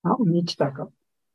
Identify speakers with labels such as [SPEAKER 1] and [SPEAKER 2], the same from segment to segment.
[SPEAKER 1] 好，我们一起祷告。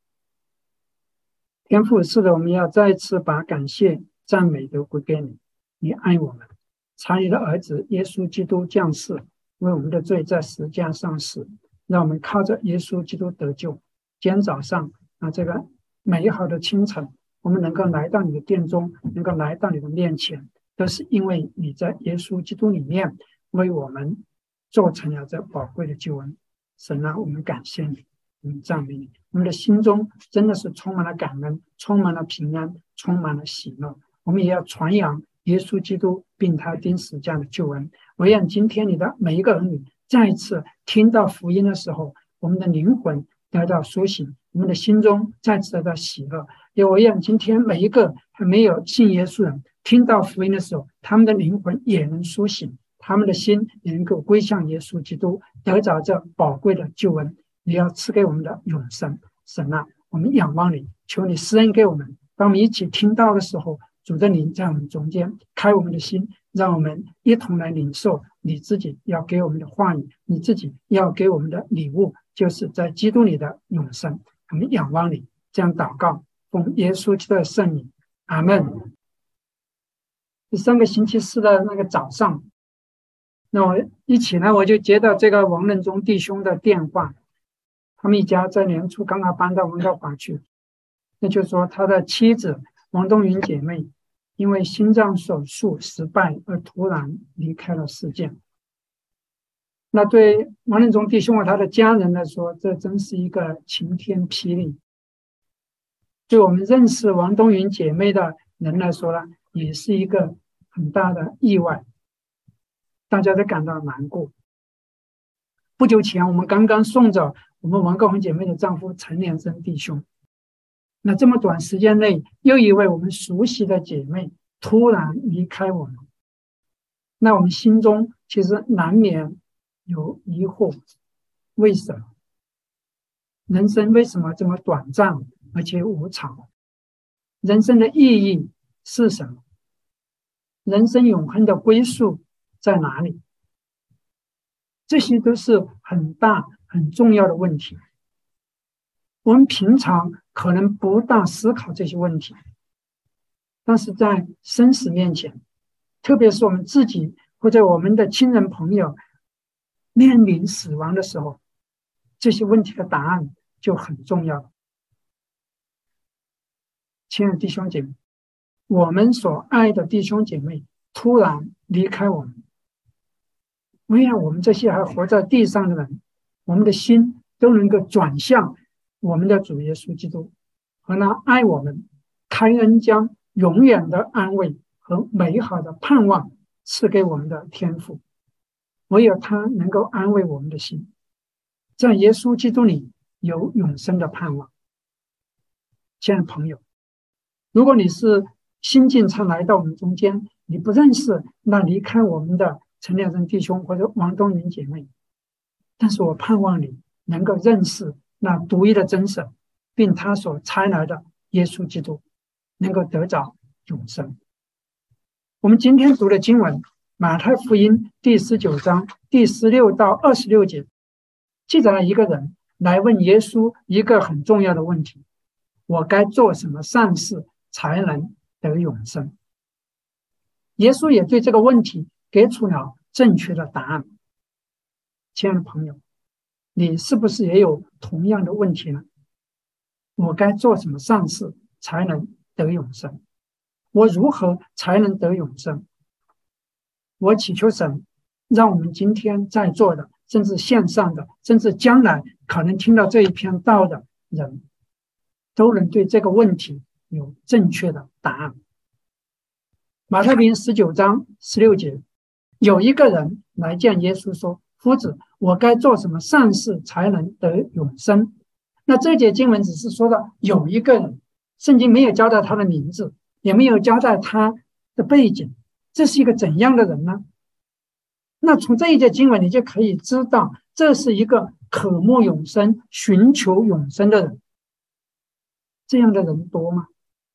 [SPEAKER 1] 天父，是的，我们要再次把感谢、赞美都归给你。你爱我们，差你的儿子耶稣基督降世，为我们的罪在十字架上死，让我们靠着耶稣基督得救。今天早上这个美好的清晨，我们能够来到你的殿中，能够来到你的面前，都是因为你在耶稣基督里面为我们做成了这宝贵的救恩。神啊，我们感谢你。我们赞美你，我们的心中真的是充满了感恩，充满了平安，充满了喜乐。我们也要传扬耶稣基督并他钉十字架的救恩。我愿今天你的每一个儿女再一次听到福音的时候，我们的灵魂得到苏醒，我们的心中再次得到喜乐。也我愿今天每一个还没有信耶稣人听到福音的时候，他们的灵魂也能苏醒，他们的心也能够归向耶稣基督，得着这宝贵的救恩。你要赐给我们的永生。神啊，我们仰望你，求你施恩给我们。当我们一起听到的时候，主的灵在我们中间开我们的心，让我们一同来领受你自己要给我们的话语，你自己要给我们的礼物，就是在基督里的永生。我们仰望你，这样祷告，奉耶稣基督的圣名，阿们。上个星期四的那个早上，那我一起来我就接到这个王仁忠弟兄的电话。他们一家在年初刚刚搬到温哥华去，那就是说他的妻子王冬云姐妹因为心脏手术失败而突然离开了世界。那对王仁忠弟兄和他的家人来说，这真是一个晴天霹雳。对我们认识王冬云姐妹的人来说呢，也是一个很大的意外，大家都感到难过。不久前我们刚刚送走我们王高红姐妹的丈夫陈连生弟兄，那这么短时间内又一位我们熟悉的姐妹突然离开我们，那我们心中其实难免有疑惑，为什么人生为什么这么短暂而且无常？人生的意义是什么？人生永恒的归宿在哪里？这些都是很大很重要的问题。我们平常可能不大思考这些问题，但是在生死面前，特别是我们自己或者我们的亲人朋友面临死亡的时候，这些问题的答案就很重要。亲爱的弟兄姐妹，我们所爱的弟兄姐妹突然离开我们，唯愿我们这些还活在地上的人，我们的心都能够转向我们的主耶稣基督，和那爱我们、开恩将永远的安慰和美好的盼望赐给我们的天父。唯有他能够安慰我们的心，在耶稣基督里有永生的盼望。亲爱的朋友，如果你是新进才来到我们中间，你不认识那离开我们的陈连生弟兄或者王冬云姐妹，但是我盼望你能够认识那独一的真神，并他所差来的耶稣基督，能够得着永生。我们今天读的经文，马太福音第19章第16到26节，记载了一个人来问耶稣一个很重要的问题：我该做什么善事才能得永生？耶稣也对这个问题给出了正确的答案。亲爱的朋友，你是不是也有同样的问题呢？我该做什么善事才能得永生？我如何才能得永生？我祈求神让我们今天在座的，甚至线上的，甚至将来可能听到这一篇道的人，都能对这个问题有正确的答案。马太福音19章16节，有一个人来见耶稣说：夫子，我该做什么善事才能得永生？那这节经文只是说到有一个人，圣经没有交代他的名字，也没有交代他的背景，这是一个怎样的人呢？那从这一节经文你就可以知道，这是一个渴慕永生、寻求永生的人。这样的人多吗？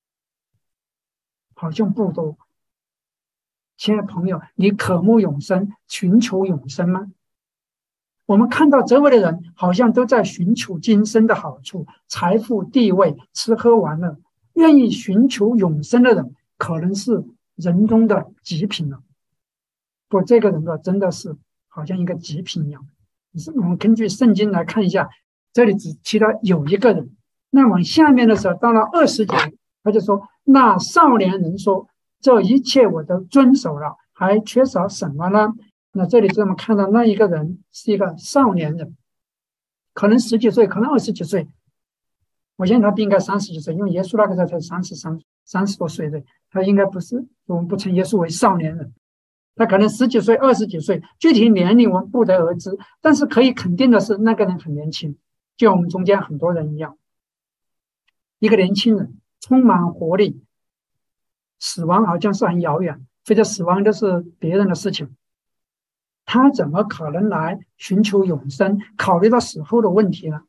[SPEAKER 1] 好像不多。亲爱的朋友，你渴慕永生、寻求永生吗？ 我们看到周围的人好像都在寻求今生的好处、财富、地位、吃喝玩乐，愿意寻求永生的人可能是人中的极品了。不，这个人真的是好像一个极品一样。我们根据圣经来看一下，这里只提到有一个人。那往下面的时候，到了20节，他就说：“那少年人说，这一切我都遵守了，还缺少什么呢？”那这里我们看到那一个人是一个少年人，可能10几岁，可能20几岁。我相信他不应该30几岁，因为耶稣那个时候才30多岁的，他应该不是，我们不称耶稣为少年人。他可能10几岁、20几岁，具体年龄我们不得而知。但是可以肯定的是，那个人很年轻，就像我们中间很多人一样。一个年轻人充满活力，死亡好像是很遥远，非得死亡都是别人的事情。他怎么可能来寻求永生，考虑到死后的问题呢？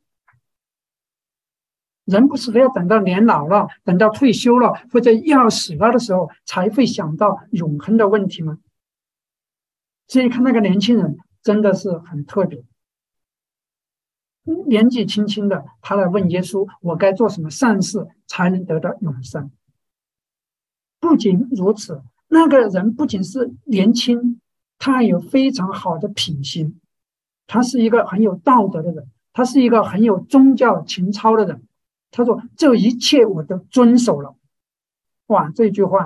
[SPEAKER 1] 人不是非要等到年老了，等到退休了，或者要死了的时候才会想到永恒的问题吗？所以看那个年轻人真的是很特别，年纪轻轻的，他来问耶稣：“我该做什么善事才能得到永生？”不仅如此，那个人不仅是年轻，他还有非常好的品行，他是一个很有道德的人，他是一个很有宗教情操的人。他说：“这一切我都遵守了。”哇，这句话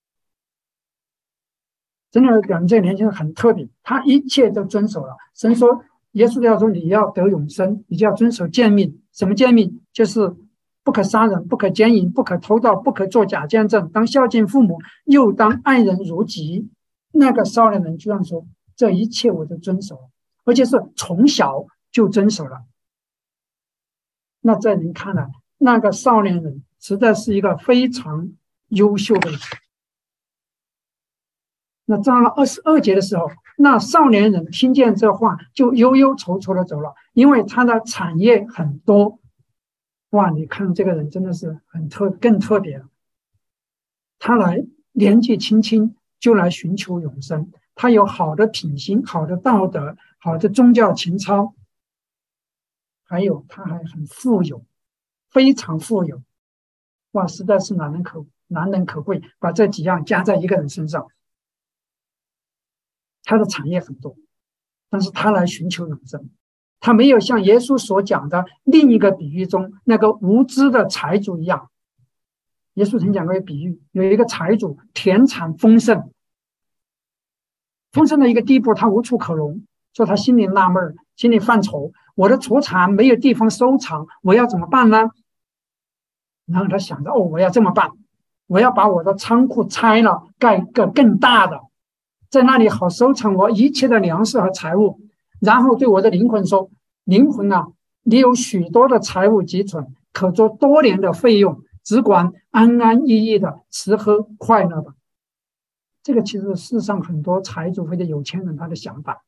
[SPEAKER 1] 真的表明这个年轻人很特别，他一切都遵守了。神说，耶稣要说你要得永生，你就要遵守诫命。什么诫命？就是不可杀人，不可奸淫，不可偷盗，不可作假见证，当孝敬父母，又当爱人如己。那个少年人居然说，这一切我都遵守了，而且是从小就遵守了。那在您看来，那个少年人实在是一个非常优秀的人。那到了22节的时候，那少年人听见这话，就忧忧愁愁的走了，因为他的产业很多。哇，你看这个人真的是更特别了。他来年纪轻轻就来寻求永生，他有好的品行、好的道德、好的宗教情操，还有他还很富有，非常富有。哇，实在是难能可贵，把这几样加在一个人身上。他的产业很多，但是他来寻求永生，他没有像耶稣所讲的另一个比喻中那个无知的财主一样。耶稣曾讲过一个比喻，有一个财主田产丰盛，丰盛的一个地步，他无处可容，说他心里纳闷，心里犯愁，我的储产没有地方收藏，我要怎么办呢？然后他想着，我要这么办，我要把我的仓库拆了，盖个更大的，在那里好收藏我一切的粮食和财物。然后对我的灵魂说：“灵魂啊，你有许多的财物积存，可做多年的费用，只管安安逸逸的吃喝快乐吧。”这个其实是世上很多财主或者有钱人他的想法，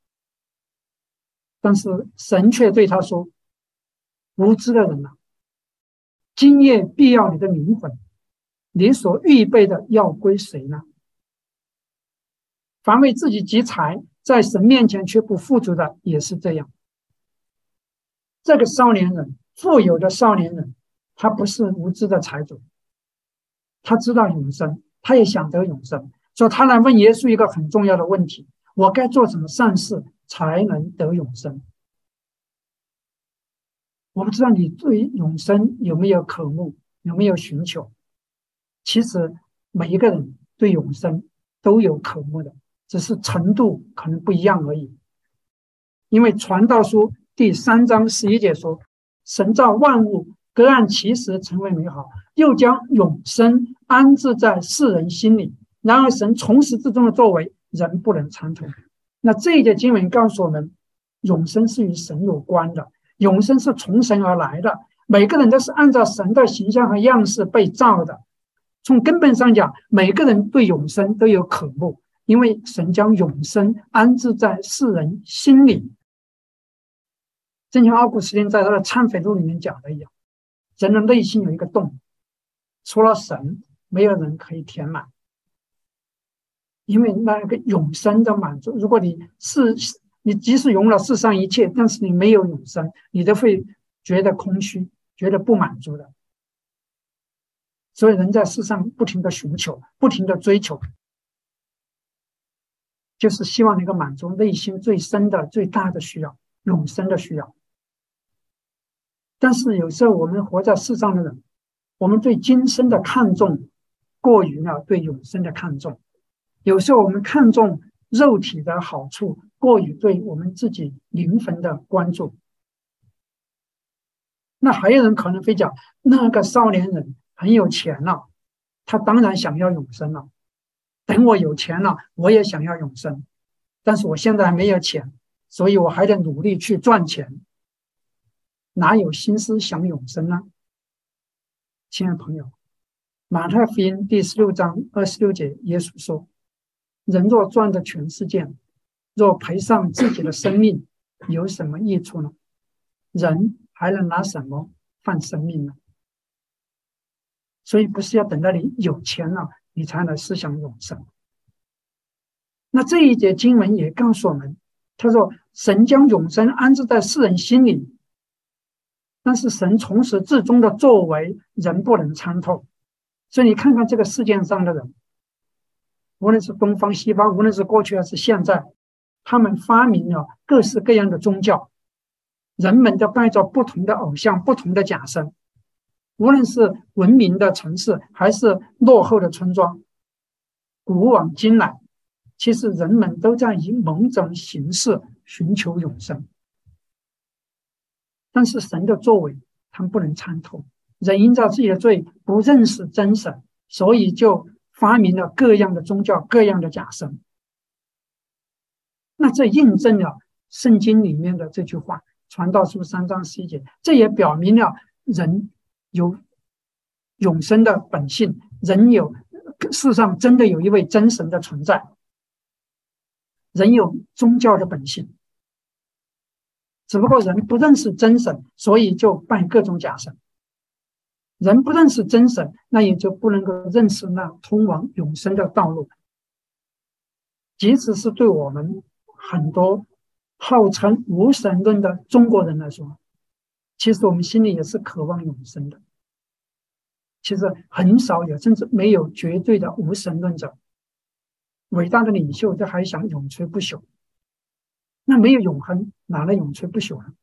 [SPEAKER 1] 但是神却对他说：“无知的人啊，今夜必要你的灵魂，你所预备的要归谁呢？凡为自己积财，在神面前却不富足的，也是这样。”这个少年人，富有的少年人，他不是无知的财主，他知道永生，他也想得永生，所以他来问耶稣一个很重要的问题：我该做什么善事才能得永生？我不知道你对永生有没有渴慕，有没有寻求？其实每一个人对永生都有渴慕的，只是程度可能不一样而已。因为传道书第3章11节说：“神造万物，各按其时成为美好，又将永生安置在世人心里。然而神从始至终的作为，人不能参透。”那这一节经文告诉我们，永生是与神有关的，永生是从神而来的，每个人都是按照神的形象和样式被造的。从根本上讲，每个人对永生都有渴慕，因为神将永生安置在世人心里。正像奥古斯丁在他的忏悔录里面讲的一样，人的内心有一个洞，除了神，没有人可以填满。因为那个永生的满足，如果你你即使拥了世上一切，但是你没有永生，你都会觉得空虚，觉得不满足的。所以人在世上不停的寻求，不停的追求，就是希望能够满足内心最深的、最大的需要，永生的需要。但是有时候我们活在世上的人，我们对今生的看重过于了对永生的看重。有时候我们看重肉体的好处，过于对我们自己灵魂的关注。那还有人可能会讲，那个少年人很有钱了，他当然想要永生了。等我有钱了，我也想要永生，但是我现在还没有钱，所以我还得努力去赚钱，哪有心思想永生呢？亲爱的朋友，马太福音第16章26节，耶稣说：人若赚得全世界，若赔上自己的生命，有什么益处呢？人还能拿什么换生命呢？所以不是要等到你有钱了，你才能思想永生。那这一节经文也告诉我们，他说神将永生安置在世人心里，但是神从始至终的作为人不能参透。所以你看看这个世界上的人，无论是东方西方，无论是过去还是现在，他们发明了各式各样的宗教，人们都拜着不同的偶像，不同的假神。无论是文明的城市还是落后的村庄，古往今来，其实人们都在以某种形式寻求永生。但是神的作为他们不能参透，人因着自己的罪不认识真神，所以就发明了各样的宗教，各样的假神。那这印证了圣经里面的这句话，传道书3章11节，这也表明了人有永生的本性，人有世上真的有一位真神的存在，人有宗教的本性，只不过人不认识真神，所以就拜各种假神。人不认识真神，那也就不能够认识那通往永生的道路。即使是对我们很多号称无神论的中国人来说，其实我们心里也是渴望永生的。其实很少有，甚至没有绝对的无神论者。伟大的领袖都还想永垂不朽，那没有永恒，哪能永垂不朽呢？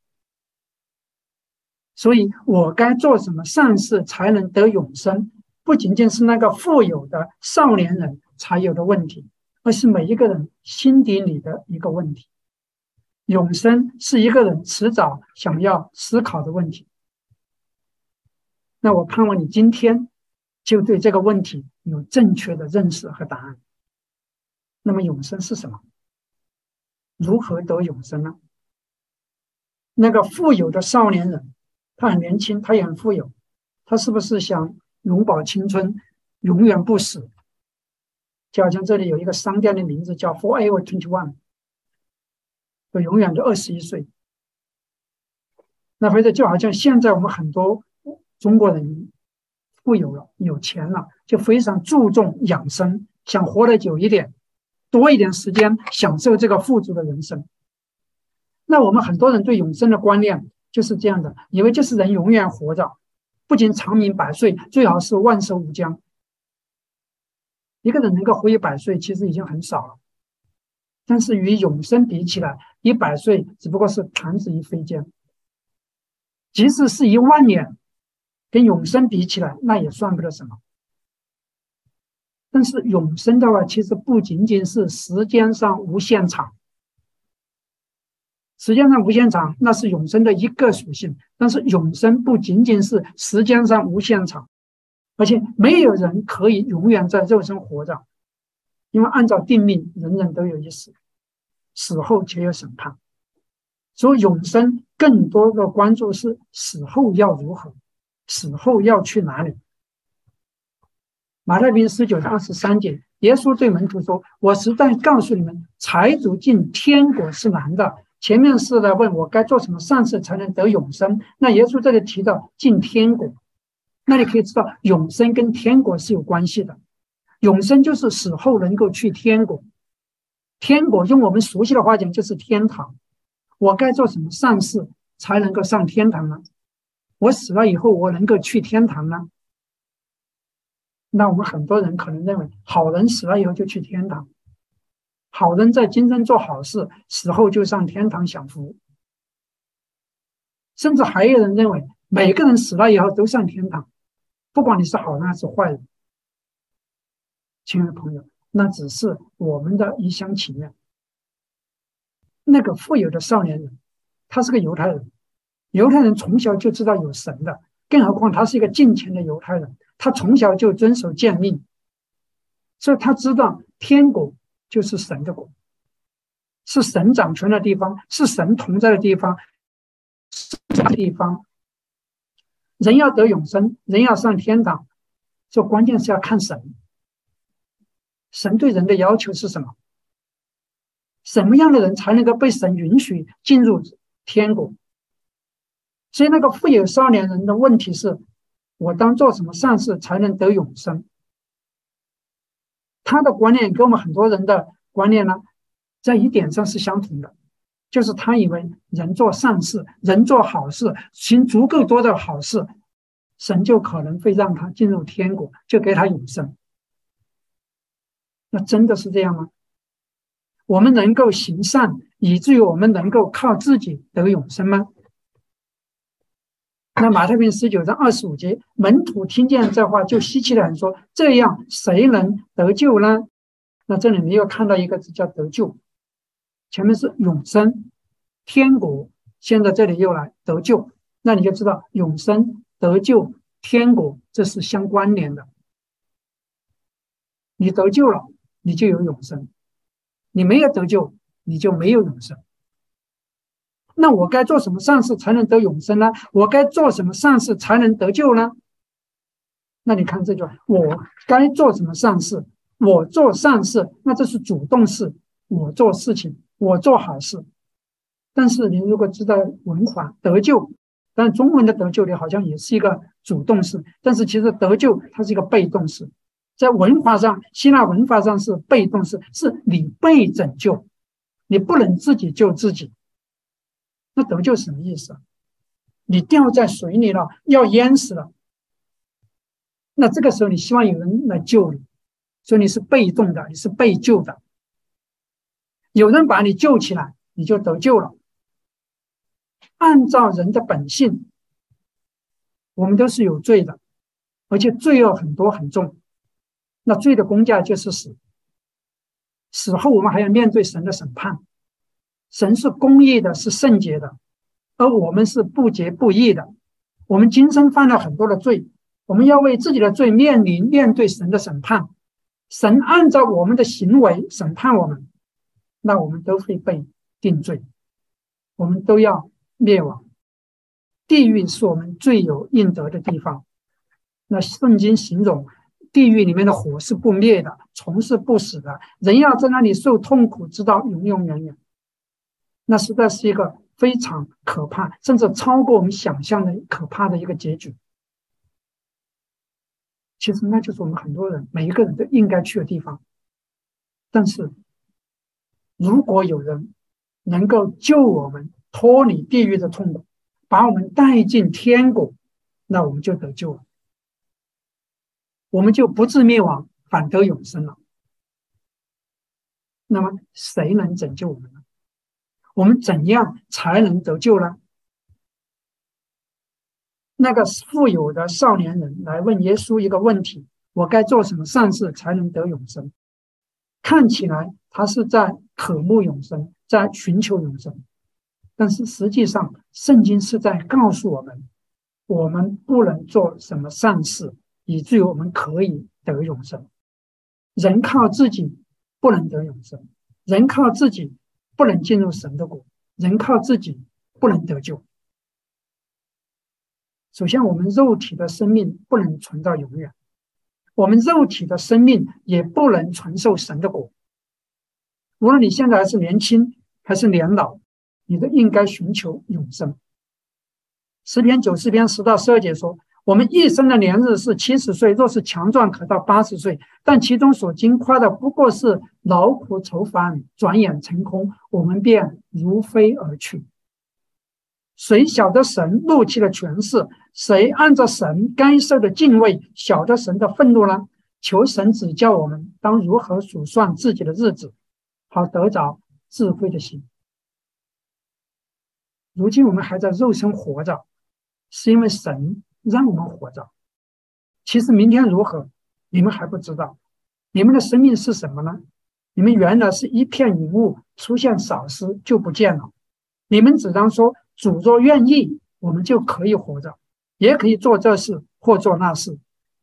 [SPEAKER 1] 所以我该做什么善事才能得永生，不仅仅是那个富有的少年人才有的问题，而是每一个人心底里的一个问题。永生是一个人迟早想要思考的问题。那我盼望你今天就对这个问题有正确的认识和答案。那么永生是什么？如何得永生呢？那个富有的少年人，他很年轻，他也很富有，他是不是想永葆青春，永远不死？就好像这里有一个商店的名字叫 Forever 21， 就永远的21岁。那或者就好像现在我们很多中国人富有了，有钱了，就非常注重养生，想活得久一点，多一点时间享受这个富足的人生。那我们很多人对永生的观念就是这样的，以为就是人永远活着，不仅长命百岁，最好是万寿无疆。一个人能够活100岁其实已经很少了，但是与永生比起来，100岁只不过是弹指一挥间。即使是10000年，跟永生比起来，那也算不得什么。但是永生的话，其实不仅仅是时间上无限长。时间上无限长，那是永生的一个属性。但是永生不仅仅是时间上无限长，而且没有人可以永远在肉身活着，因为按照定命，人人都有一死，死后且有审判。所以永生更多的关注是死后要如何，死后要去哪里。马太福音19章23节，耶稣对门徒说：我实在告诉你们，财主进天国是难的。前面是在问我该做什么善事才能得永生，那耶稣这里提到进天国，那你可以知道永生跟天国是有关系的。永生就是死后能够去天国， 天国用我们熟悉的话讲就是天堂。我该做什么善事才能够上天堂呢？我死了以后我能够去天堂呢？那我们很多人可能认为好人死了以后就去天堂，好人在今生做好事，死后就上天堂享福。甚至还有人认为每个人死了以后都上天堂，不管你是好人还是坏人。亲爱的朋友，那只是我们的一厢情愿。那个富有的少年人，他是个犹太人，犹太人从小就知道有神的，更何况他是一个敬虔的犹太人，他从小就遵守诫命，所以他知道天国就是神的国，是神掌权的地方，是神同在的地方，是这个地方。人要得永生，人要上天堂，这关键是要看神。神对人的要求是什么？什么样的人才能够被神允许进入天国？所以那个富有少年人的问题是，我当做什么善事才能得永生？他的观念跟我们很多人的观念呢，在一点上是相同的，就是他以为人做善事，人做好事，行足够多的好事，神就可能会让他进入天国，就给他永生。那真的是这样吗？我们能够行善，以至于我们能够靠自己得永生吗？那马太福音19章25节，门徒听见这话就稀奇地很说：“这样谁能得救呢？”那这里你又看到一个字叫得救，前面是永生、天国，现在这里又来得救，那你就知道永生、得救、天国这是相关联的。你得救了，你就有永生。你没有得救，你就没有永生。那我该做什么善事才能得永生呢？我该做什么善事才能得救呢？那你看这句话，我该做什么善事？我做善事，那这是主动式，我做事情，我做好事。但是你如果知道文化得救，但中文的得救里好像也是一个主动式，但是其实得救它是一个被动式。在文化上，希腊文化上是被动式，是你被拯救，你不能自己救自己。那得救什么意思？你掉在水里了，要淹死了，那这个时候你希望有人来救你，所以你是被动的，你是被救的。有人把你救起来，你就得救了。按照人的本性，我们都是有罪的，而且罪恶很多很重。那罪的公价就是死，死后我们还要面对神的审判。神是公义的，是圣洁的，而我们是不洁不义的。我们今生犯了很多的罪，我们要为自己的罪面对神的审判。神按照我们的行为审判我们，那我们都会被定罪，我们都要灭亡。地狱是我们最有应得的地方。那圣经形容地狱里面的火是不灭的，虫是不死的，人要在那里受痛苦，直到永永远远。那实在是一个非常可怕，甚至超过我们想象的可怕的一个结局。其实那就是我们很多人每一个人都应该去的地方。但是如果有人能够救我们脱离地狱的痛苦，把我们带进天国，那我们就得救了，我们就不致灭亡，反得永生了。那么谁能拯救我们呢？我们怎样才能得救呢？那个富有的少年人来问耶稣一个问题：我该做什么善事才能得永生？看起来他是在渴慕永生，在寻求永生，但是实际上圣经是在告诉我们，我们不能做什么善事以至于我们可以得永生。人靠自己不能得永生，人靠自己不能进入神的国，人靠自己不能得救。首先，我们肉体的生命不能存到永远，我们肉体的生命也不能承受神的国。无论你现在还是年轻还是年老，你都应该寻求永生。诗篇90篇10到12节说： 我们一生的年日是70岁，若是强壮，可到80岁，但其中所经夸的不过是劳苦愁烦，转眼成空，我们便如飞而去。谁晓得神怒气的权势？谁按照神该受的敬畏晓得神的愤怒呢？求神指教我们当如何数算自己的日子，好得着智慧的心。如今我们还在肉身活着，是因为神让我们活着。其实明天如何，你们还不知道。你们的生命是什么呢？你们原来是一片云雾，出现少时就不见了。你们只当说，主若愿意，我们就可以活着，也可以做这事或做那事。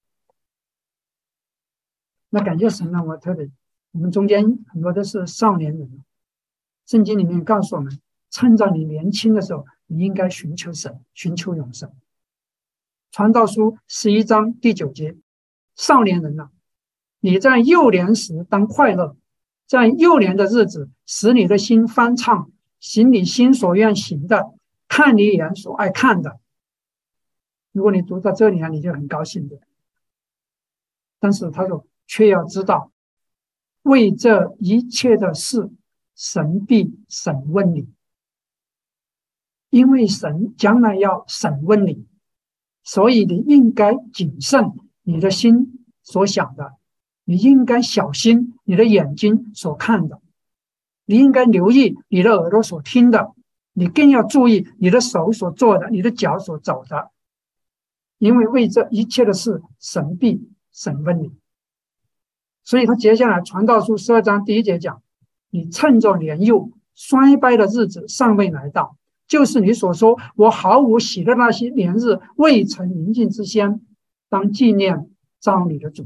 [SPEAKER 1] 那感谢神呢，我们中间很多都是少年人。圣经里面告诉我们，趁着你年轻的时候，你应该寻求神，寻求永生。传道书11章第9节，少年人啊，你在幼年时当快乐，在幼年的日子使你的心欢畅，行你心所愿行的，看你眼所爱看的。如果你读到这里啊，你就很高兴的。但是他说，却要知道，为这一切的事，神必审问你，因为神将来要审问你，所以你应该谨慎你的心所想的，你应该小心你的眼睛所看的，你应该留意你的耳朵所听的，你更要注意你的手所做的，你的脚所走的，因为为这一切的事，神必审问你。所以他接下来传道书12章第1节讲，你趁着年幼衰败的日子尚未来到，就是你所说我毫无喜的那些年日未曾临近之先，当纪念召你的主。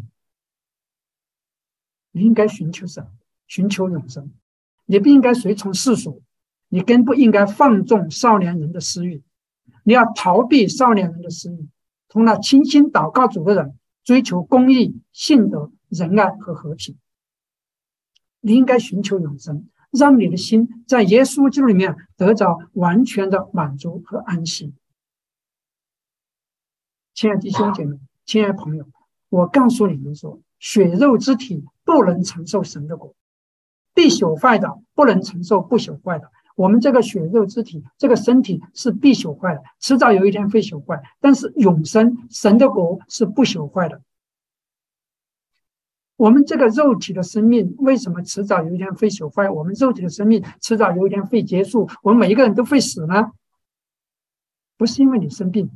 [SPEAKER 1] 你应该寻求神，寻求永生，你不应该随从世俗，你更不应该放纵少年人的私欲，你要逃避少年人的私欲，同那倾心祷告主的人追求公义、信德、仁爱和和平。你应该寻求永生，让你的心在耶稣基督里面得着完全的满足和安息。亲爱的弟兄姐妹，亲爱的朋友，我告诉你们说，血肉之体不能承受神的国，必朽坏的不能承受不朽坏的。我们这个血肉之体，这个身体是必朽坏的，迟早有一天会朽坏，但是永生神的国是不朽坏的。我们这个肉体的生命为什么迟早有一天会朽坏？我们肉体的生命迟早有一天会结束，我们每一个人都会死呢？不是因为你生病，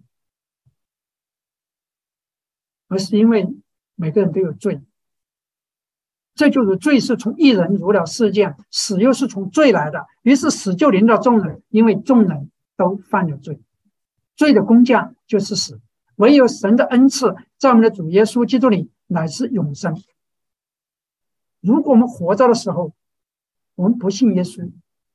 [SPEAKER 1] 而是因为每个人都有罪。这就是罪是从一人入了世界，死又是从罪来的，于是死就临到众人，因为众人都犯了罪。罪的工价就是死，唯有神的恩赐在我们的主耶稣基督里乃是永生。如果我们活着的时候，我们不信耶稣，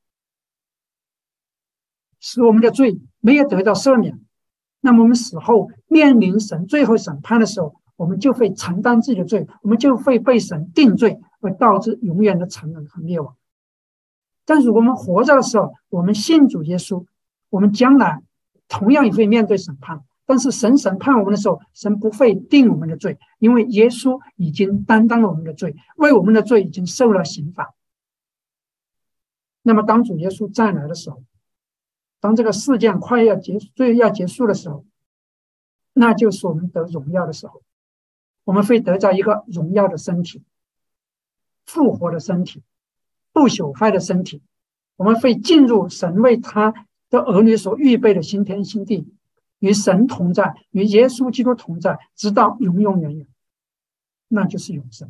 [SPEAKER 1] 使我们的罪没有得到赦免，那么我们死后面临神最后审判的时候，我们就会承担自己的罪，我们就会被神定罪，会导致永远的沉沦和灭亡。但如果我们活着的时候，我们信主耶稣，我们将来同样也会面对审判，但是神审判我们的时候，神不会定我们的罪，因为耶稣已经担当了我们的罪，为我们的罪已经受了刑罚。那么当主耶稣再来的时候，当这个事件快要结束的时候，那就是我们得荣耀的时候，我们会得到一个荣耀的身体，复活的身体，不朽坏的身体，我们会进入神为他的儿女所预备的新天新地，与神同在，与耶稣基督同在，直到永永远远，那就是永生。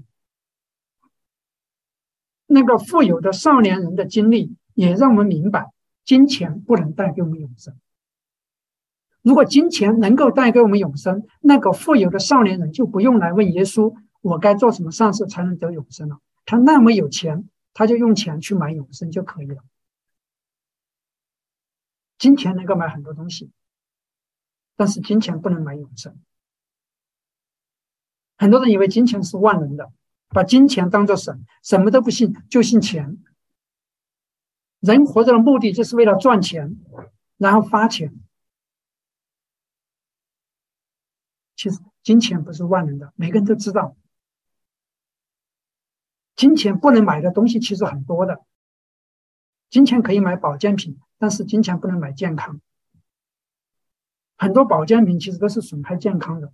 [SPEAKER 1] 那个富有的少年人的经历也让我们明白，金钱不能带给我们永生。如果金钱能够带给我们永生，那个富有的少年人就不用来问耶稣，我该做什么善事才能得永生了。他那么有钱，他就用钱去买永生就可以了。金钱能够买很多东西，但是金钱不能买永生。很多人以为金钱是万能的，把金钱当作神，什么都不信，就信钱。人活着的目的就是为了赚钱，然后发钱。 其实金钱不是万能的，每个人都知道，金钱不能买的东西其实很多的。金钱可以买保健品，但是金钱不能买健康。很多保健品其实都是损害健康的。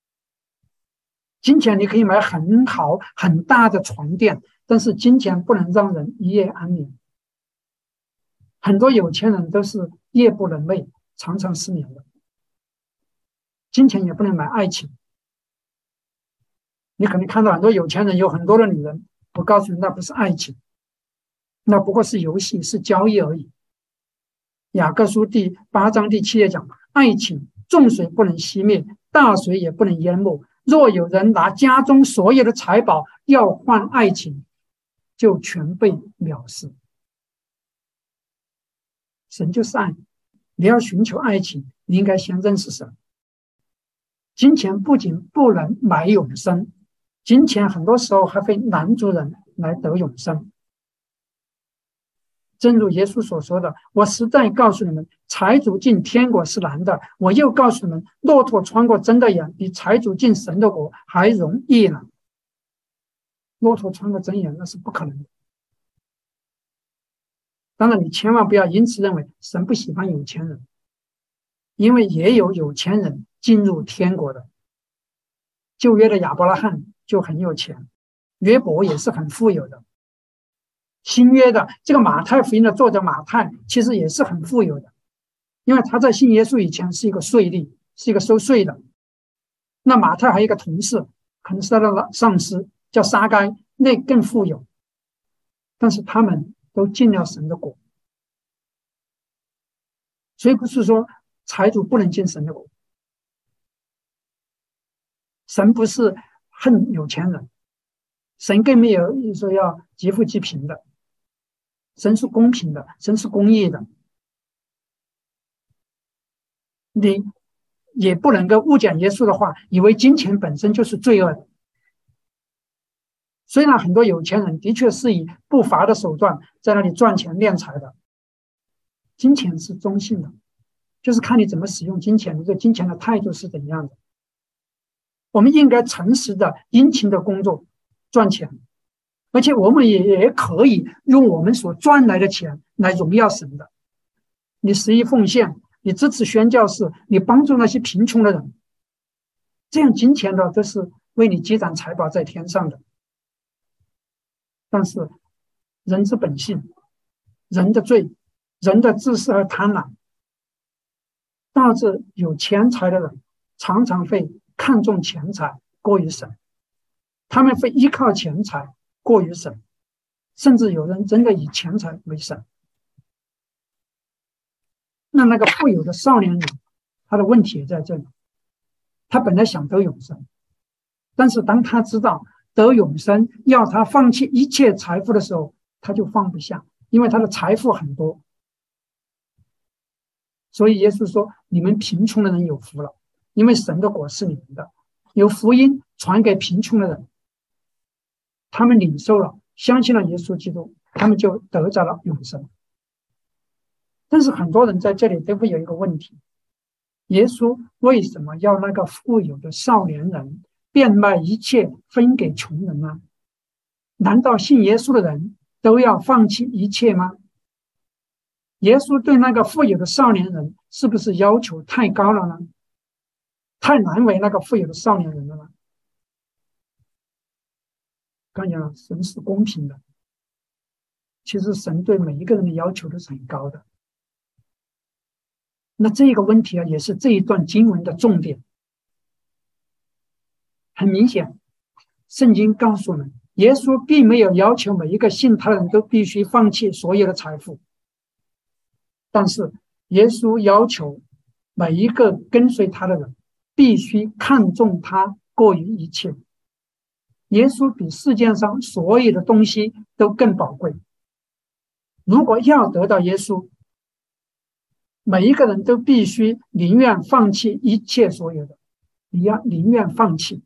[SPEAKER 1] 金钱你可以买很好很大的床垫，但是金钱不能让人一夜安眠。很多有钱人都是夜不能寐，常常失眠的。金钱也不能买爱情。你可能看到很多有钱人有很多的女人，我告诉你，那不是爱情，那不过是游戏，是交易而已。雅各书第8章第7节讲，爱情重水不能熄灭，大水也不能淹没。若有人拿家中所有的财宝要换爱情，就全被藐视。神就是爱，你要寻求爱情，你应该先认识神。金钱不仅不能买永生，金钱很多时候还会拦住人来得永生。正如耶稣所说的，我实在告诉你们，财主进天国是难的。我又告诉你们，骆驼穿过针的眼，比财主进神的国还容易呢。骆驼穿过针眼，那是不可能的。当然，你千万不要因此认为神不喜欢有钱人，因为也有有钱人进入天国的。旧约的亚伯拉罕就很有钱，约伯也是很富有的。新约的这个马太福音的作者马太其实也是很富有的，因为他在信耶稣以前是一个税吏，是一个收税的。那马太还有一个同事，可能是他的上司，叫撒该，那更富有。但是他们都进了神的国，所以不是说财主不能进神的国。神不是恨有钱人，神更没有说要劫富济贫的。神是公平的，神是公义的。你也不能够误解耶稣的话，以为金钱本身就是罪恶的。虽然很多有钱人的确是以不法的手段在那里赚钱敛财的，金钱是中性的，就是看你怎么使用金钱，你对金钱的态度是怎样的。我们应该诚实的、殷勤的工作赚钱，而且我们也可以用我们所赚来的钱来荣耀神的。你十一奉献，你支持宣教士，你帮助那些贫穷的人，这样金钱的都是为你积攒财宝在天上的。但是人之本性，人的罪，人的自私和贪婪，导致有钱财的人常常会看重钱财过于神，他们会依靠钱财过于神，甚至有人真的以钱财为神。那个富有的少年人，他的问题也在这里。他本来想得永生，但是当他知道得永生要他放弃一切财富的时候，他就放不下，因为他的财富很多。所以耶稣说，你们贫穷的人有福了，因为神的国是你们的。有福音传给贫穷的人，他们领受了，相信了耶稣基督，他们就得着了永生。但是很多人在这里都会有一个问题，耶稣为什么要那个富有的少年人变卖一切分给穷人呢？难道信耶稣的人都要放弃一切吗？耶稣对那个富有的少年人是不是要求太高了呢？太难为那个富有的少年人了呢？刚讲了，神是公平的，其实神对每一个人的要求都是很高的。那这个问题啊，也是这一段经文的重点。很明显，圣经告诉我们，耶稣并没有要求每一个信他的人都必须放弃所有的财富，但是耶稣要求每一个跟随他的人必须看重他过于一切。耶稣比世界上所有的东西都更宝贵。如果要得到耶稣，每一个人都必须宁愿放弃一切所有的，你要宁愿放弃。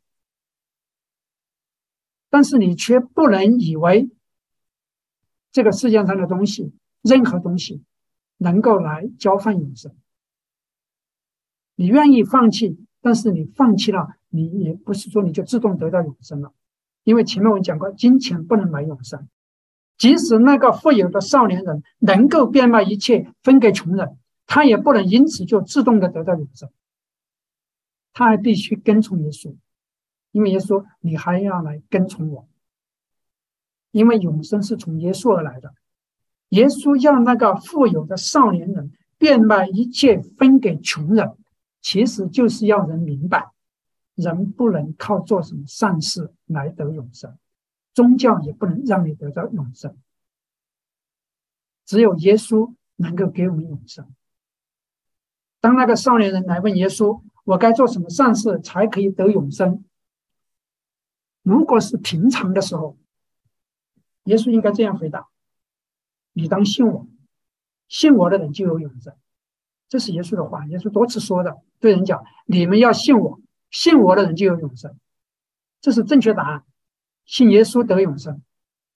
[SPEAKER 1] 但是你却不能以为这个世界上的东西，任何东西能够来交换永生。你愿意放弃但是你放弃了，你也不是说你就自动得到永生了，因为前面我们讲过，金钱不能买永生。即使那个富有的少年人能够变卖一切分给穷人，他也不能因此就自动的得到永生，他还必须跟从耶稣，因为耶稣说你还要来跟从我，因为永生是从耶稣而来的。耶稣要那个富有的少年人变卖一切分给穷人，其实就是要人明白，人不能靠做什么善事来得永生，宗教也不能让你得到永生，只有耶稣能够给我们永生。当那个少年人来问耶稣，我该做什么善事才可以得永生？如果是平常的时候，耶稣应该这样回答，你当信我，信我的人就有永生。这是耶稣的话，耶稣多次说的，对人讲，你们要信我，信我的人就有永生。这是正确答案，信耶稣得永生。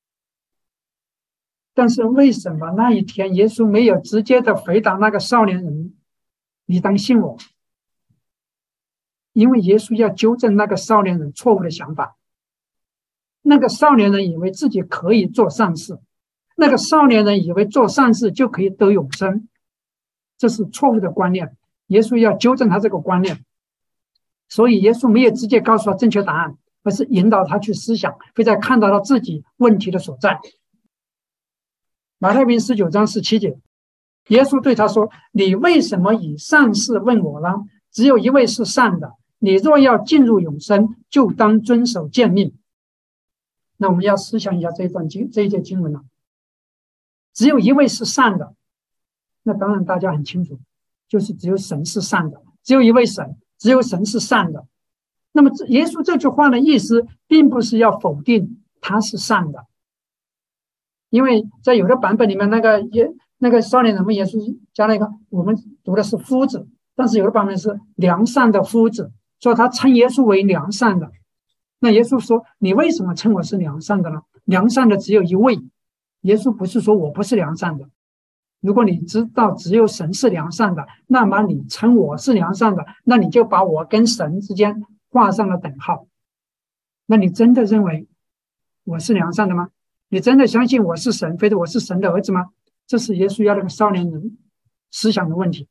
[SPEAKER 1] 但是为什么那一天耶稣没有直接的回答那个少年人，你当信我？因为耶稣要纠正那个少年人错误的想法。那个少年人以为自己可以做善事，那个少年人以为做善事就可以得永生，这是错误的观念。耶稣要纠正他这个观念，所以耶稣没有直接告诉他正确答案，而是引导他去思想，会在看到他自己问题的所在。马太福音19章17节，耶稣对他说，你为什么以善事问我呢？只有一位是善的，你若要进入永生，就当遵守诫命。那我们要思想一下这一节经文了。只有一位是善的，那当然大家很清楚，就是只有神是善的，只有一位神，只有神是善的。那么耶稣这句话的意思并不是要否定他是善的，因为在有的版本里面，那个少年人问耶稣加了一个，我们读的是夫子，但是有的版本是良善的夫子，说他称耶稣为良善的。那耶稣说，你为什么称我是良善的呢？良善的只有一位。耶稣不是说我不是良善的，如果你知道只有神是良善的，那么你称我是良善的，那你就把我跟神之间画上了等号。那你真的认为我是良善的吗？你真的相信我是神，非得我是神的儿子吗？这是耶稣要那个少年人思想的问题。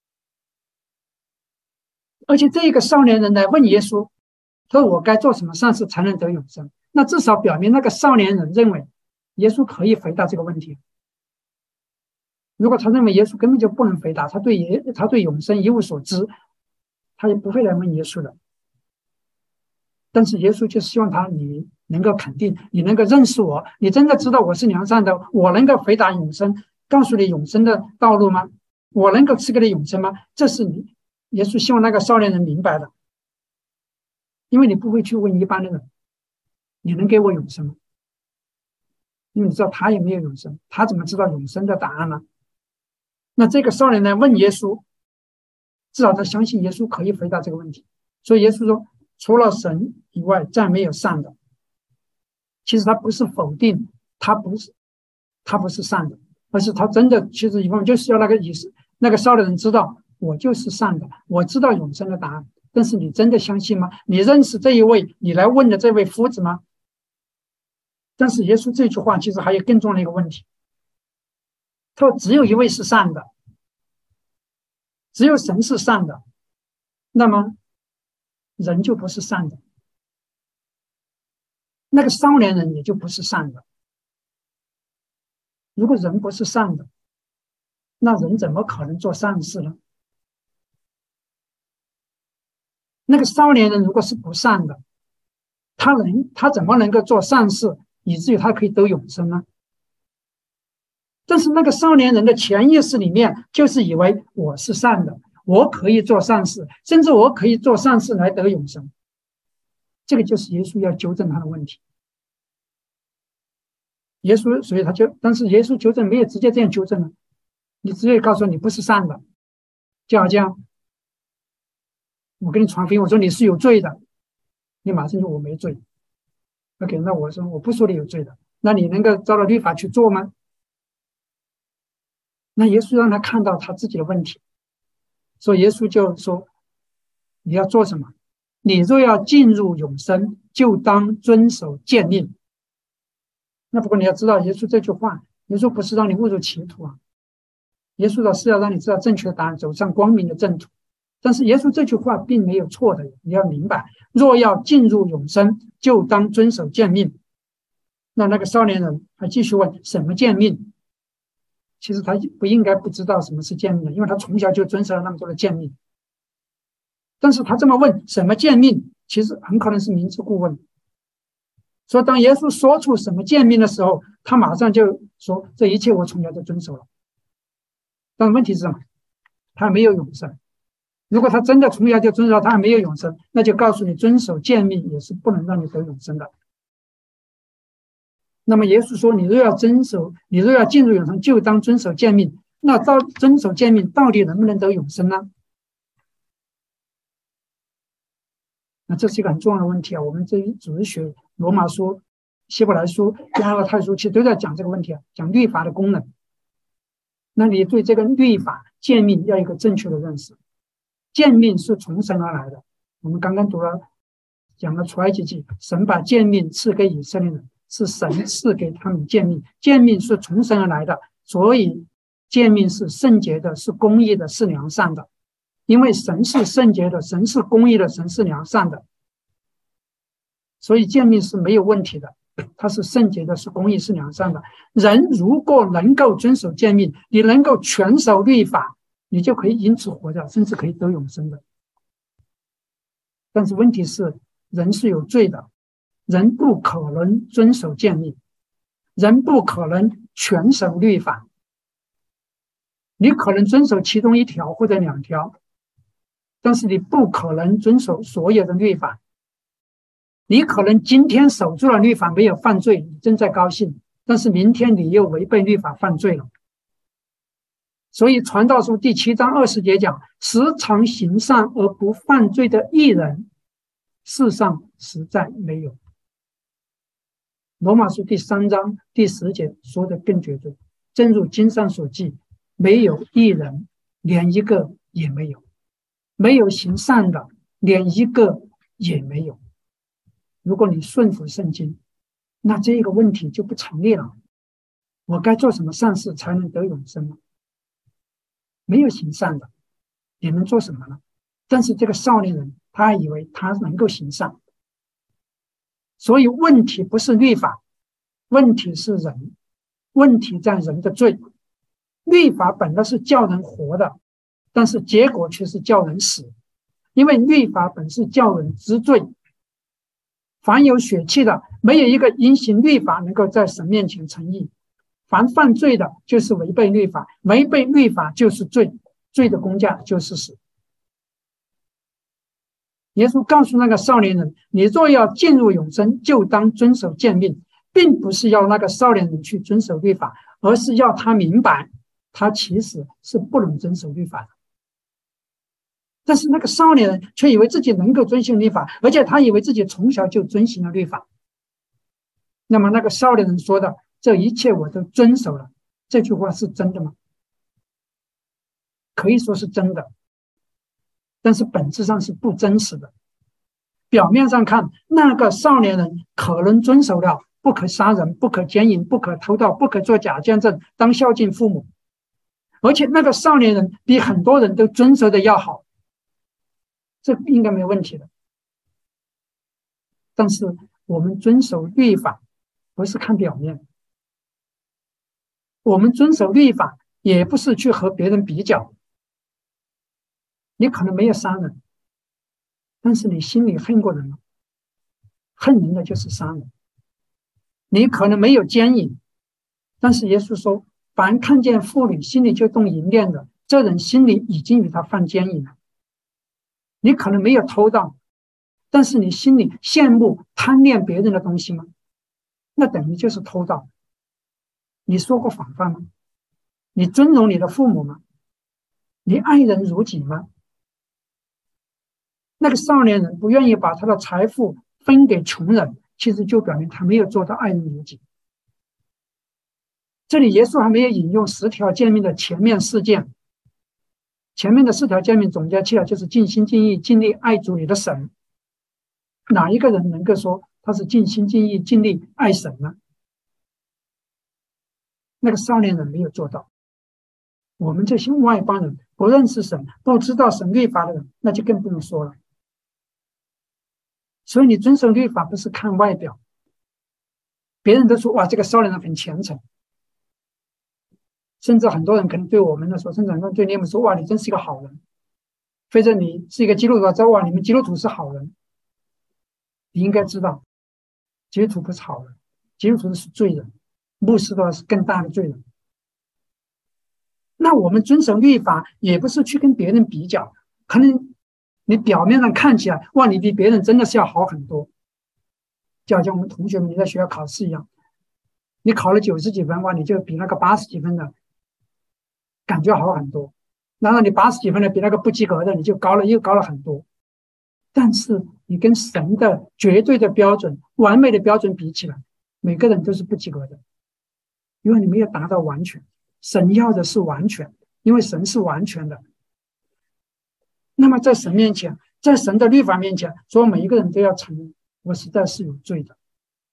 [SPEAKER 1] 而且这个少年人来问耶稣，说我该做什么善事才能得永生？那至少表明那个少年人认为耶稣可以回答这个问题。如果他认为耶稣根本就不能回答，他对永生一无所知，他也不会来问耶稣的。但是耶稣就希望你能够肯定，你能够认识我，你真的知道我是良善的，我能够回答永生，告诉你永生的道路吗？我能够赐给你永生吗？这是耶稣希望那个少年人明白的。因为你不会去问一般的人，你能给我永生吗？因为你知道他也没有永生，他怎么知道永生的答案呢？那这个少年人问耶稣，至少他相信耶稣可以回答这个问题。所以耶稣说，除了神以外再没有善的。其实他不是否定他不是善的，而是他真的其实一方面就是要那个少年人知道我就是善的，我知道永生的答案。但是你真的相信吗？你认识这一位你来问的这位夫子吗？但是耶稣这句话其实还有更重要的一个问题，他说只有一位是善的，只有神是善的，那么人就不是善的，那个少年人也就不是善的。如果人不是善的，那人怎么可能做善事呢？那个少年人如果是不善的，他怎么能够做善事以至于他可以得永生呢？但是那个少年人的潜意识里面就是以为我是善的，我可以做善事，甚至我可以做善事来得永生。这个就是耶稣要纠正他的问题。所以但是耶稣纠正没有直接这样纠正了，你直接告诉你不是善的，就好像我给你传福音，我说你是有罪的，你马上说我没罪。OK， 那我说我不说你有罪的，那你能够照着律法去做吗？那耶稣让他看到他自己的问题，所以耶稣就说， 你要做什么？你若要进入永生，就当遵守诫命。那不过你要知道，耶稣这句话，耶稣不是让你误入歧途啊，耶稣的是要让你知道正确的答案，走上光明的正途。但是耶稣这句话并没有错的，你要明白，若要进入永生，就当遵守诫命。那个少年人还继续问什么诫命？其实他不应该不知道什么是诫命的，因为他从小就遵守了那么多的诫命。但是他这么问什么诫命，其实很可能是明知故问。所以当耶稣说出什么诫命的时候，他马上就说这一切我从小就遵守了。但问题是什么？他没有永生。如果他真的从小就遵守，他还没有永生，那就告诉你遵守诫命也是不能让你得永生的。那么耶稣说，你若要进入永生，就当遵守诫命。那遵守诫命到底能不能得永生呢？那这是一个很重要的问题啊！我们这一组织学罗马书、希伯来书、加拉太书其实都在讲这个问题啊，讲律法的功能。那你对这个律法诫命要有一个正确的认识。诫命是从神而来的，我们刚刚讲了出埃及记，神把诫命赐给以色列人，是神赐给他们诫命，诫命是从神而来的，所以诫命是圣洁的，是公义的，是良善的。因为神是圣洁的，神是公义的，神是良善的，所以诫命是没有问题的，它是圣洁的，是公义，是良善的。人如果能够遵守诫命，你能够全守律法，你就可以因此活着，甚至可以得永生的。但是问题是，人是有罪的，人不可能遵守诫命，人不可能全守律法。你可能遵守其中一条或者两条，但是你不可能遵守所有的律法。你可能今天守住了律法，没有犯罪，你正在高兴，但是明天你又违背律法犯罪了。所以传道书第7章20节讲，时常行善而不犯罪的义人，世上实在没有。罗马书第3章第10节说的更绝对，正如经上所记，没有义人，连一个也没有。没有行善的，连一个也没有。如果你顺服圣经，那这个问题就不成立了。我该做什么善事才能得永生呢？没有行善的，你能做什么呢？但是这个少年人，他还以为他能够行善。所以问题不是律法，问题是人，问题在人的罪。律法本来是叫人活的，但是结果却是叫人死，因为律法本是叫人知罪。凡有血气的，没有一个因行律法能够在神面前称义。凡犯罪的，就是违背律法，违背律法就是罪，罪的工价就是死。耶稣告诉那个少年人，你若要进入永生，就当遵守诫命，并不是要那个少年人去遵守律法，而是要他明白他其实是不能遵守律法的。但是那个少年人却以为自己能够遵行律法，而且他以为自己从小就遵行了律法。那么那个少年人说的这一切我都遵守了，这句话是真的吗？可以说是真的，但是本质上是不真实的。表面上看，那个少年人可能遵守了不可杀人，不可奸淫，不可偷盗，不可作假见证，当孝敬父母，而且那个少年人比很多人都遵守的要好，这应该没有问题的。但是我们遵守律法不是看表面，我们遵守律法也不是去和别人比较。你可能没有杀人，但是你心里恨过人吗？恨人的就是杀人。你可能没有奸淫，但是耶稣说，凡看见妇女心里就动淫念的，这人心里已经与他犯奸淫了。你可能没有偷盗，但是你心里羡慕贪恋别人的东西吗？那等于就是偷盗。你说过谎话吗？你尊荣你的父母吗？你爱人如己吗？那个少年人不愿意把他的财富分给穷人，其实就表明他没有做到爱人如己。这里耶稣还没有引用10条诫命的前面4件， 前面的4条诫命总结起来就是尽心尽意尽力爱主你的神。哪一个人能够说他是尽心尽意尽力爱神呢？那个少年人没有做到。我们这些外邦人，不认识神，不知道神律法的人，那就更不用说了。所以你遵守律法不是看外表，别人都说哇，这个少年人很虔诚，甚至很多人可能对我们的说，甚至很多人对你们说哇，你真是一个好人，或者你是一个基督徒，说哇，你们基督徒是好人。你应该知道，基督徒不是好人，基督徒是罪人，牧师的话是更大的罪人。那我们遵守律法也不是去跟别人比较，可能你表面上看起来哇，你比别人真的是要好很多，就好像我们同学们在学校考试一样，你考了90几分哇，你就比那个80几分的感觉好很多，然后你80几分的比那个不及格的你就又高了很多。但是你跟神的绝对的标准、完美的标准比起来，每个人都是不及格的，因为你没有达到完全。神要的是完全，因为神是完全的。那么在神面前，在神的律法面前，所以每一个人都要承认，我实在是有罪的。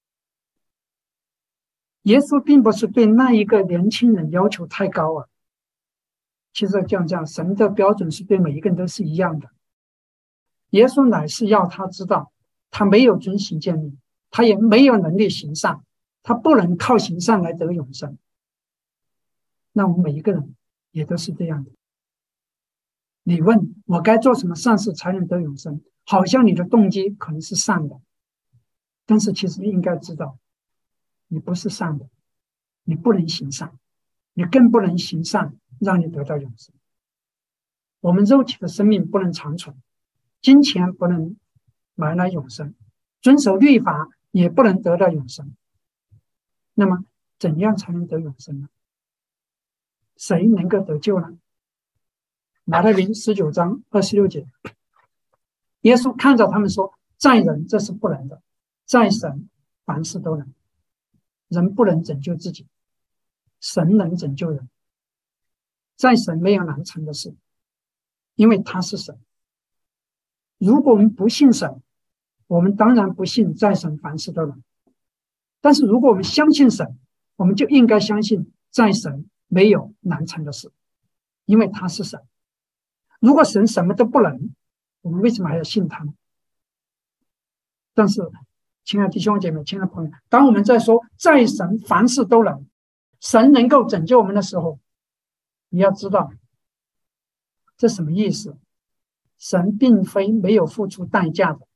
[SPEAKER 1] 耶稣并不是对那一个年轻人要求太高啊，其实这样，神的标准是对每一个人都是一样的。耶稣乃是要他知道，他没有遵行诫命，他也没有能力行善，他不能靠行善来得永生。那我们每一个人也都是这样的。你问我该做什么善事才能得永生，好像你的动机可能是善的，但是其实你应该知道，你不是善的，你不能行善，你更不能行善让你得到永生。我们肉体的生命不能长存，金钱不能买来永生，遵守律法也不能得到永生。那么怎样才能得永生呢？谁能够得救呢？马太福音19章26节，耶稣看着他们说，在人这是不能的，在神凡事都能。人不能拯救自己，神能拯救人。在神没有难成的事，因为他是神。如果我们不信神，我们当然不信在神凡事都能。但是如果我们相信神，我们就应该相信在神没有难成的事，因为他是神。如果神什么都不能，我们为什么还要信他呢？但是亲爱的弟兄姐妹，亲爱的朋友，当我们在说在神凡事都能，神能够拯救我们的时候，你要知道这什么意思。神并非没有付出代价的。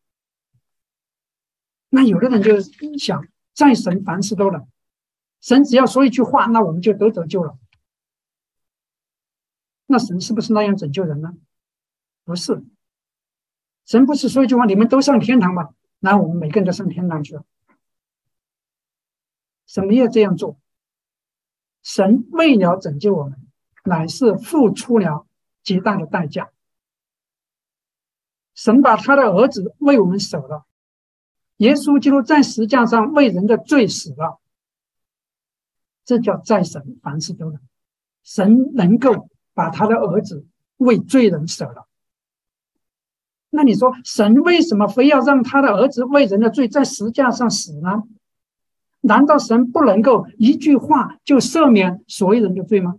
[SPEAKER 1] 那有的人就想在神凡事都能，神只要说一句话，那我们就都得救了。那神是不是那样拯救人呢？不是。神不是说一句话，你们都上天堂吧，然后我们每个人都上天堂去了。神没有这样做。神为了拯救我们，乃是付出了极大的代价。神把他的儿子为我们舍了，耶稣基督在十字架上为人的罪死了，这叫在神凡事都能。神能够把他的儿子为罪人舍了。那你说神为什么非要让他的儿子为人的罪在十字架上死呢？难道神不能够一句话就赦免所有人的罪吗？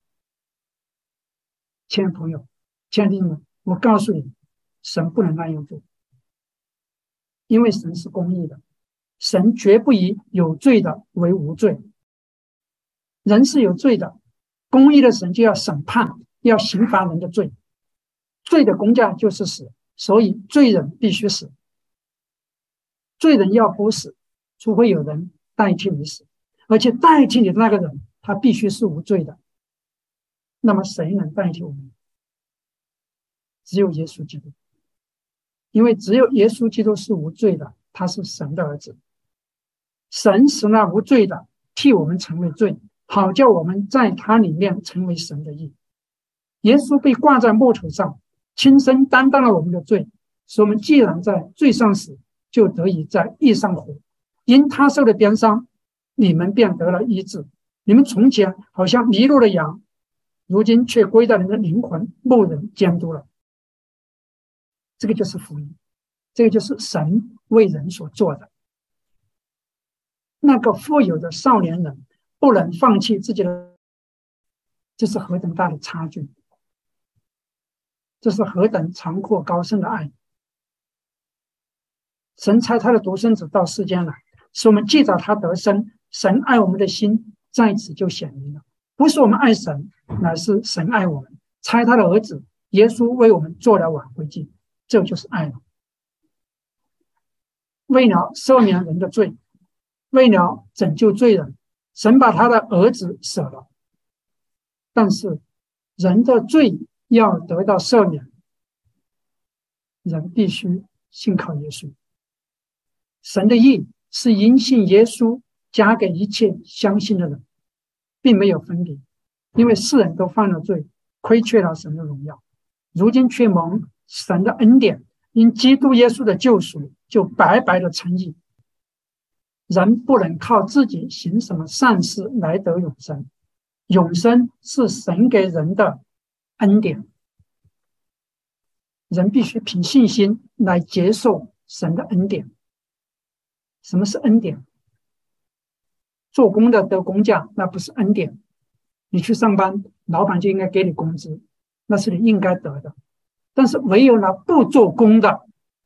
[SPEAKER 1] 亲爱的朋友，亲爱的弟兄们，我告诉你，神不能那样做，因为神是公义的，神绝不以有罪的为无罪。人是有罪的，公义的神就要审判，要刑罚人的罪，罪的工价就是死，所以罪人必须死。罪人要不死，除非有人代替你死，而且代替你的那个人他必须是无罪的。那么谁能代替我们？只有耶稣基督，因为只有耶稣基督是无罪的，他是神的儿子。神使那无罪的替我们成为罪，好叫我们在他里面成为神的义。耶稣被挂在木头上，亲身担当了我们的罪，使我们既然在罪上死，就得以在义上活。因他受的鞭伤，你们便得了医治。你们从前好像迷路的羊， 如今却归到你的灵魂，牧人监督了。这个就是福音，这个就是神为人所做的。那个富有的少年人不能放弃自己的，这是何等大的差距，这是何等长阔高深的爱。神差他的独生子到世间来，使我们记着他得生。神爱我们的心在此就显明了，不是我们爱神，乃是神爱我们，差他的儿子耶稣为我们做了挽回祭，这就是爱了。为了赦免人的罪，为了拯救罪人，神把他的儿子舍了。但是人的罪要得到赦免，人必须信靠耶稣。神的义是因信耶稣加给一切相信的人，并没有分别，因为世人都犯了罪，亏缺了神的荣耀，如今却蒙神的恩典，因基督耶稣的救赎，就白白的称义。人不能靠自己行什么善事来得永生，永生是神给人的恩典，人必须凭信心来接受神的恩典。什么是恩典？做工的得工价，那不是恩典。你去上班，老板就应该给你工资，那是你应该得的。但是唯有那不做工的，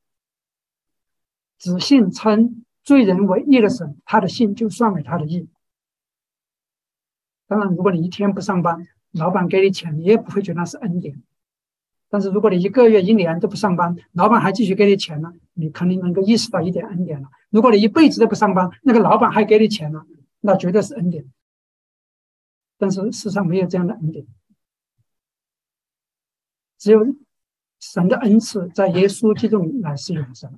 [SPEAKER 1] 只信称罪人为义的神，他的信就算为他的义。当然，如果你一天不上班，老板给你钱，你也不会觉得那是恩典。但是如果你1个月、1年都不上班，老板还继续给你钱呢，你肯定能够意识到一点恩典了。如果你一辈子都不上班，那个老板还给你钱呢，那绝对是恩典。但是世上没有这样的恩典，只有神的恩赐在耶稣基督里乃是永生。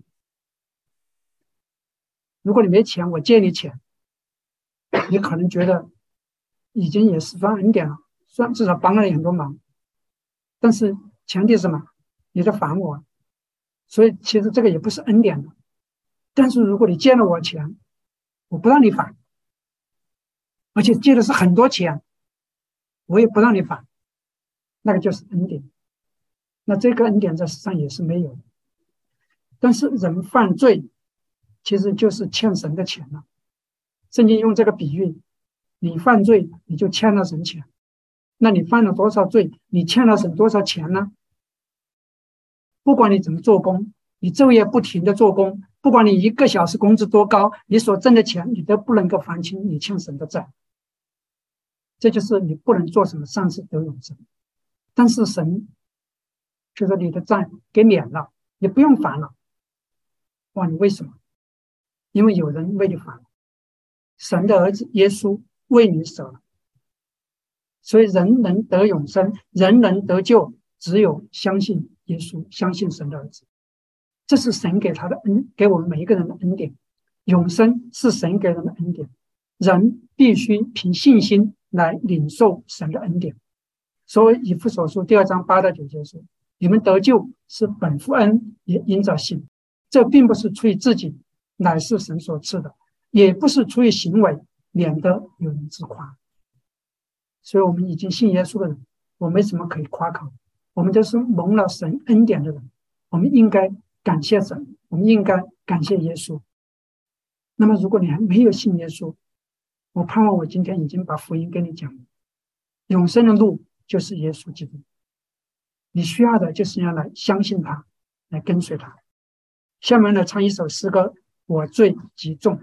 [SPEAKER 1] 如果你没钱，我借你钱，你可能觉得已经也是算恩典了，算至少帮了你很多忙。但是前提是什么？你在烦我，所以其实这个也不是恩典的。但是如果你借了我钱，我不让你烦，而且借的是很多钱，我也不让你烦，那个就是恩典。那这个恩典在世上也是没有的。但是人犯罪其实就是欠神的钱了。圣经用这个比喻，你犯罪你就欠了神钱，那你犯了多少罪，你欠了神多少钱呢？不管你怎么做工，你昼夜不停的做工，不管你1个小时工资多高，你所挣的钱你都不能够还清你欠神的债。这就是你不能做什么善事得永生。但是神就说你的债给免了，你不用还了。哇，你为什么？因为有人为你还了，神的儿子耶稣为你舍了。所以人能得永生，人能得救，只有相信耶稣，相信神的儿子。这是神给他的恩，给我们每一个人的恩典。永生是神给人的恩典，人必须凭信心来领受神的恩典。所以以弗所书2章8到9节说，你们得救是本乎恩，也因着信。这并不是出于自己，乃是神所赐的，也不是出于行为，免得有人自夸。所以我们已经信耶稣的人，我没什么可以夸口，我们都是蒙了神恩典的人，我们应该感谢神，我们应该感谢耶稣。那么如果你还没有信耶稣，我盼望我今天已经把福音跟你讲了。永生的路就是耶稣基督，你需要的就是要来相信他，来跟随他。下面来唱一首诗歌，我罪极重。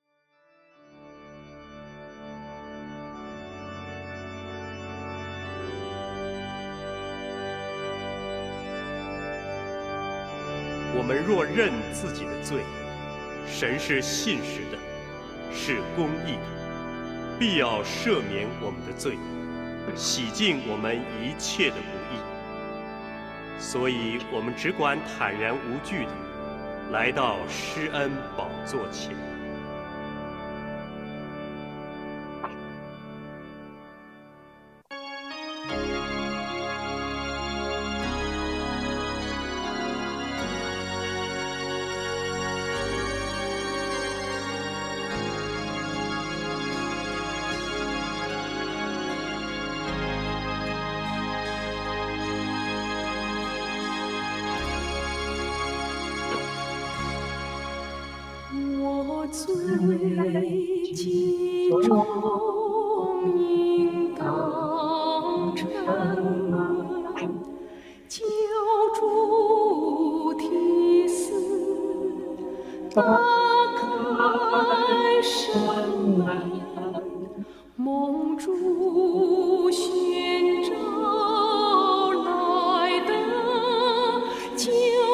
[SPEAKER 2] 我们若认自己的罪，神是信实的，是公义的，必要赦免我们的罪，洗净我们一切的不义。所以我们只管坦然无惧的来到施恩宝座前。
[SPEAKER 3] 罪己中应当沉沦，救主提死，打开生门，蒙主寻找来的救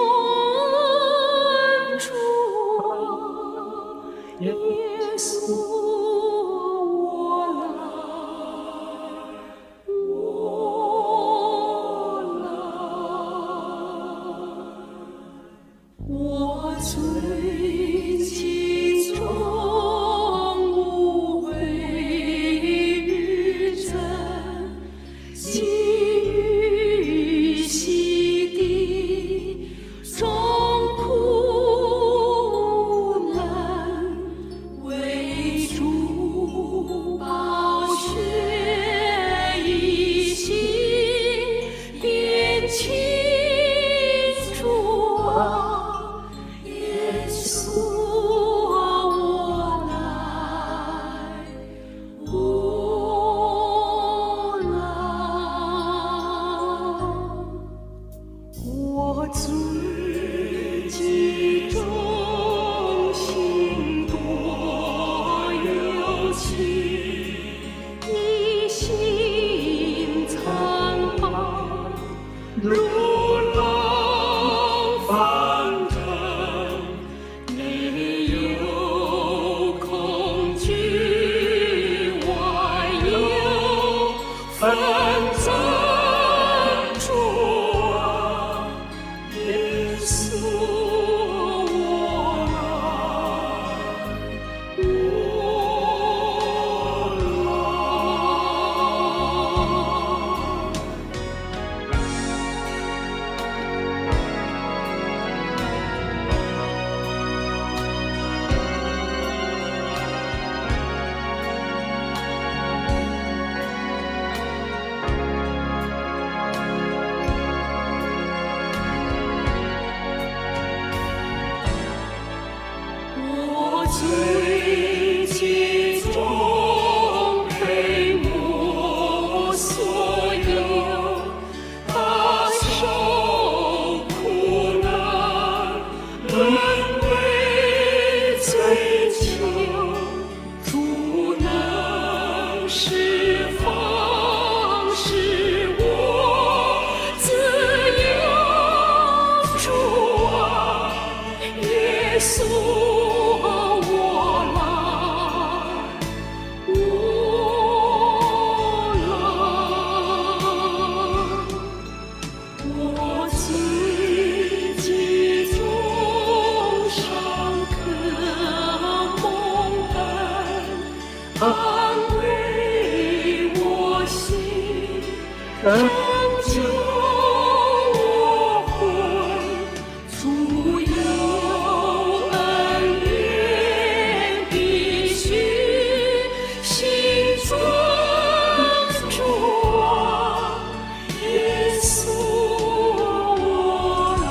[SPEAKER 3] 恩主啊，耶稣我来，我来，我罪己中无悔日增，洗与洗涤众苦难，为主宝血一心点清主啊，耶稣我来，我来，我罪己中心多忧戚，一心残暴，如浪翻腾，内有恐惧，外有纷争，主啊，耶稣我来，我罪己中配没所有，他受苦难，沦为罪囚，主能释放，使我自由，主啊，耶稣我来，我来，我罪己中尚可蒙恩，安慰我心，拯救我魂，主有恩典必须心尊主啊，耶稣我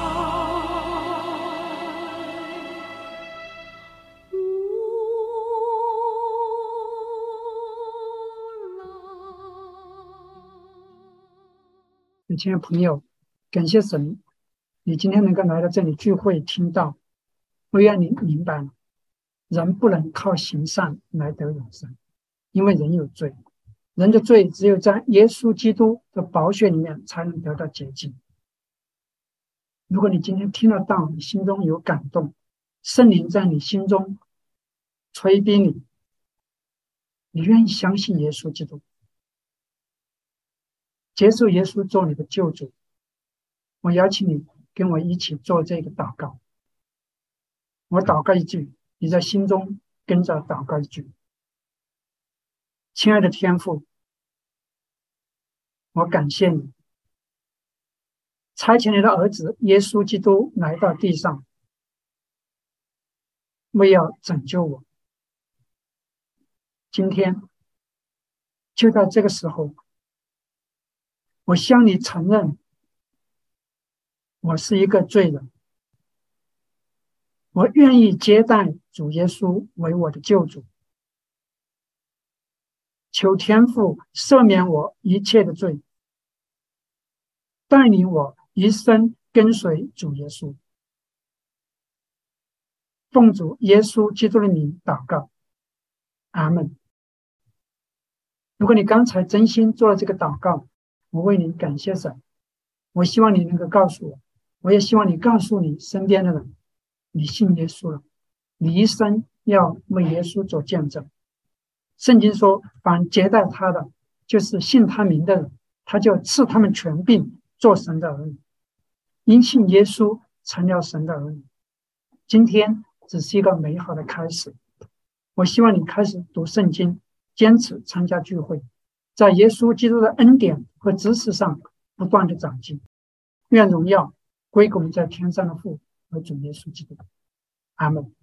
[SPEAKER 3] 来，
[SPEAKER 1] 亲爱的朋友，感谢神，你今天能够来到这里聚会听到，我愿你明白了，人不能靠行善来得永生，因为人有罪，人的罪只有在耶稣基督的宝血里面才能得到洁净。如果你今天听了道，你心中有感动，圣灵在你心中催逼你，你愿意相信耶稣基督，接受耶稣做你的救主，我邀请你跟我一起做这个祷告。我祷告一句，你在心中跟着祷告一句。亲爱的天父，我感谢你差遣你的儿子耶稣基督来到地上，为要拯救我。今天就在这个时候，我向你承认我是一个罪人， 我愿意接待主耶稣为我的救主，求天父赦免我一切的罪，带领我一生跟随主耶稣。奉主耶稣基督的名祷告，阿们。如果你刚才真心做了这个祷告，我为你感谢神。我希望你能够告诉我，我也希望你告诉你身边的人，你信耶稣了，你一生要为耶稣做见证。圣经说，凡接待他的，就是信他名的人，他就赐他们权柄做神的儿女。因信耶稣成了神的儿女。今天只是一个美好的开始。我希望你开始读圣经，坚持参加聚会，在耶稣基督的恩典和知识上不断的长进。愿荣耀归给我们在天上的父和主耶稣基督。阿们。